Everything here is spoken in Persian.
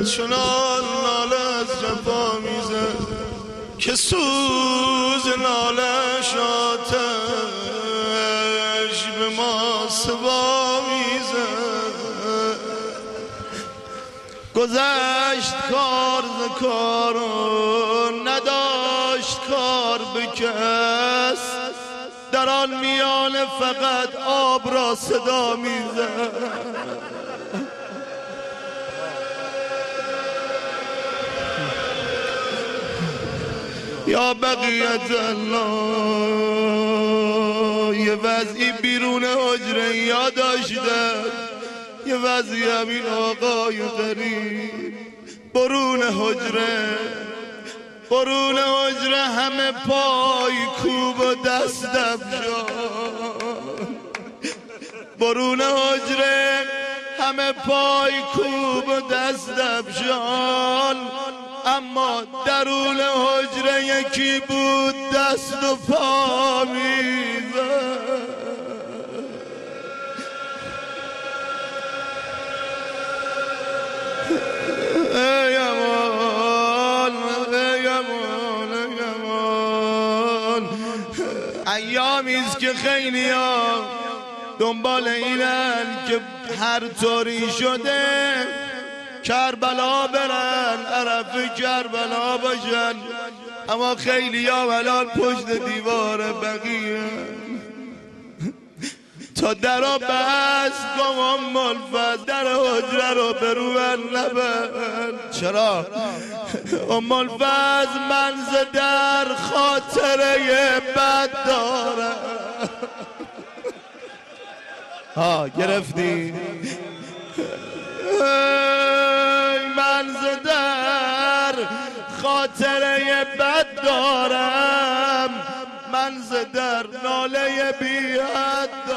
چنان ناله از جفا میزد که سوز نالش آتش به ما سوا میزد. گذشت کار ز کار و نداشت کار به کس، در آن میانه فقط آب را صدا میزد. یا بقیت الله یه وضعی بیرون حجره یا داشتن، یه وضعی همین آقای غریب برون حجره همه پای کوب و دست افشان. برون حجره همه پای کوب و دست افشان، اما درون حجره یکی بود دست و پا میزد. ای امان ای امان ای امان. ایامیست که خیلی ها دنبال اینن که هر طوری شده کربلا برن، عرف کربلا باشن، اما خیلی ها ولال پشت دیوار بقیه تا در و بست گمان ملفظ در حجره رو بروبن لبن. چرا؟ ملفظ منز در خاطره بد داره. ها گرفتی؟ منز در خاطره بد دارم، منز در ناله بیاد